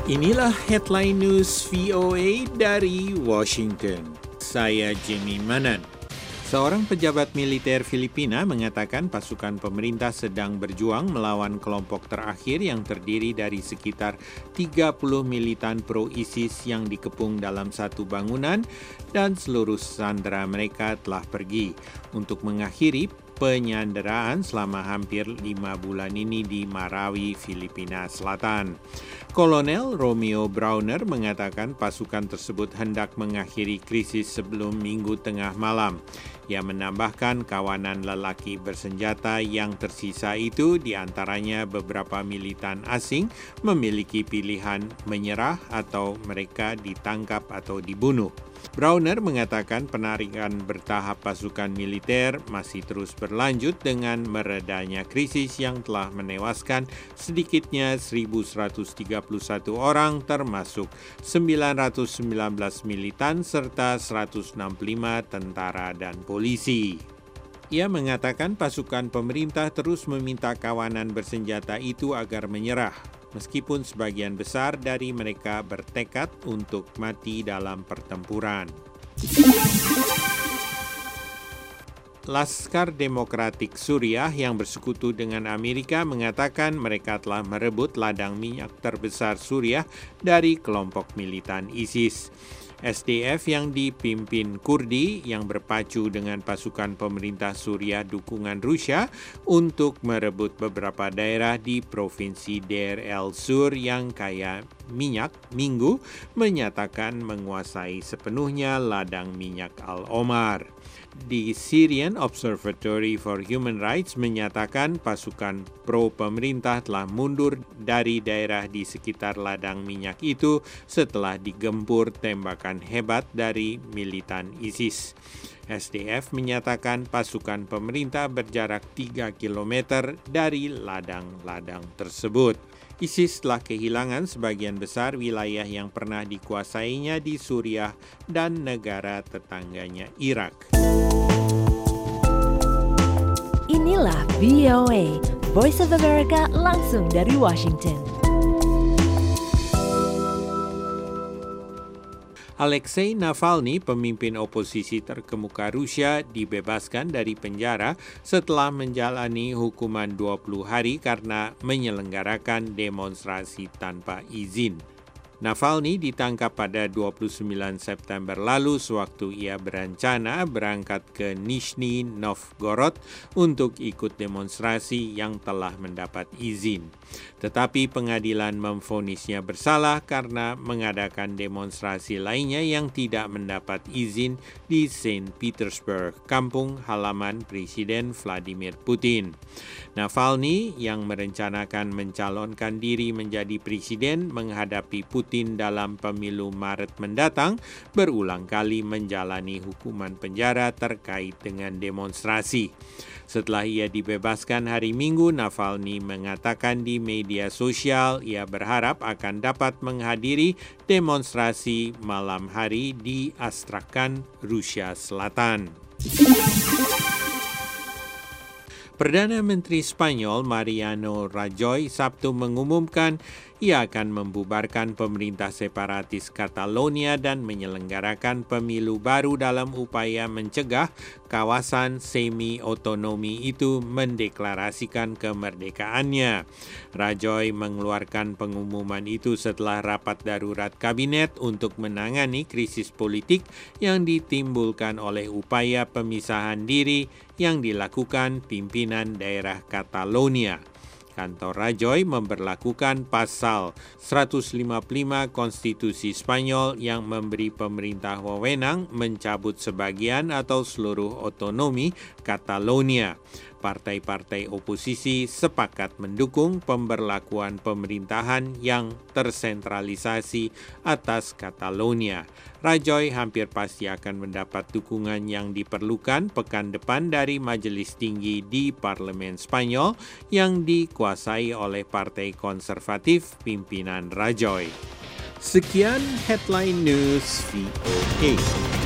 Inilah headline news VOA dari Washington. Saya Jimmy Manan. Seorang pejabat militer Filipina mengatakan pasukan pemerintah sedang berjuang melawan kelompok terakhir yang terdiri dari sekitar 30 militan pro-ISIS yang dikepung dalam satu bangunan dan seluruh sandera mereka telah pergi untuk mengakhiri penyanderaan selama hampir 5 bulan ini di Marawi, Filipina Selatan. Kolonel Romeo Browner mengatakan pasukan tersebut hendak mengakhiri krisis sebelum Minggu tengah malam. Ia menambahkan kawanan lelaki bersenjata yang tersisa itu diantaranya beberapa militan asing memiliki pilihan menyerah atau mereka ditangkap atau dibunuh. Browner mengatakan penarikan bertahap pasukan militer masih terus berlanjut dengan meredanya krisis yang telah menewaskan sedikitnya 1.131 orang termasuk 919 militan serta 165 tentara dan polisi. Ia mengatakan pasukan pemerintah terus meminta kawanan bersenjata itu agar menyerah, meskipun sebagian besar dari mereka bertekad untuk mati dalam pertempuran. Laskar Demokratik Suriah yang bersekutu dengan Amerika mengatakan mereka telah merebut ladang minyak terbesar Suriah dari kelompok militan ISIS. SDF yang dipimpin Kurdi yang berpacu dengan pasukan pemerintah Suriah dukungan Rusia untuk merebut beberapa daerah di Provinsi Deir el-Zur yang kaya minyak Minggu menyatakan menguasai sepenuhnya ladang minyak Al-Omar. The Syrian Observatory for Human Rights menyatakan pasukan pro-pemerintah telah mundur dari daerah di sekitar ladang minyak itu setelah digempur tembakan hebat dari militan ISIS. SDF menyatakan pasukan pemerintah berjarak 3 km dari ladang-ladang tersebut. ISIS telah kehilangan sebagian besar wilayah yang pernah dikuasainya di Suriah dan negara tetangganya Irak. Inilah VOA, Voice of America langsung dari Washington. Alexei Navalny, pemimpin oposisi terkemuka Rusia, dibebaskan dari penjara setelah menjalani hukuman 20 hari karena menyelenggarakan demonstrasi tanpa izin. Navalny ditangkap pada 29 September lalu sewaktu ia berencana berangkat ke Nizhny Novgorod untuk ikut demonstrasi yang telah mendapat izin. Tetapi pengadilan memvonisnya bersalah karena mengadakan demonstrasi lainnya yang tidak mendapat izin di Saint Petersburg, kampung halaman Presiden Vladimir Putin. Navalny yang merencanakan mencalonkan diri menjadi presiden menghadapi Putin dalam pemilu Maret mendatang berulang kali menjalani hukuman penjara terkait dengan demonstrasi. Setelah ia dibebaskan hari Minggu, Navalny mengatakan di media sosial ia berharap akan dapat menghadiri demonstrasi malam hari di Astrakhan, Rusia Selatan. Perdana Menteri Spanyol Mariano Rajoy Sabtu mengumumkan ia akan membubarkan pemerintah separatis Catalonia dan menyelenggarakan pemilu baru dalam upaya mencegah kawasan semi-otonomi itu mendeklarasikan kemerdekaannya. Rajoy mengeluarkan pengumuman itu setelah rapat darurat kabinet untuk menangani krisis politik yang ditimbulkan oleh upaya pemisahan diri yang dilakukan pimpinan daerah Catalonia. Kantor Rajoy memberlakukan pasal 155 Konstitusi Spanyol yang memberi pemerintah wewenang mencabut sebagian atau seluruh otonomi Catalonia. Partai-partai oposisi sepakat mendukung pemberlakuan pemerintahan yang tersentralisasi atas Catalonia. Rajoy hampir pasti akan mendapat dukungan yang diperlukan pekan depan dari Majelis Tinggi di Parlemen Spanyol yang dikuasai oleh Partai Konservatif pimpinan Rajoy. Sekian Headline News VOA.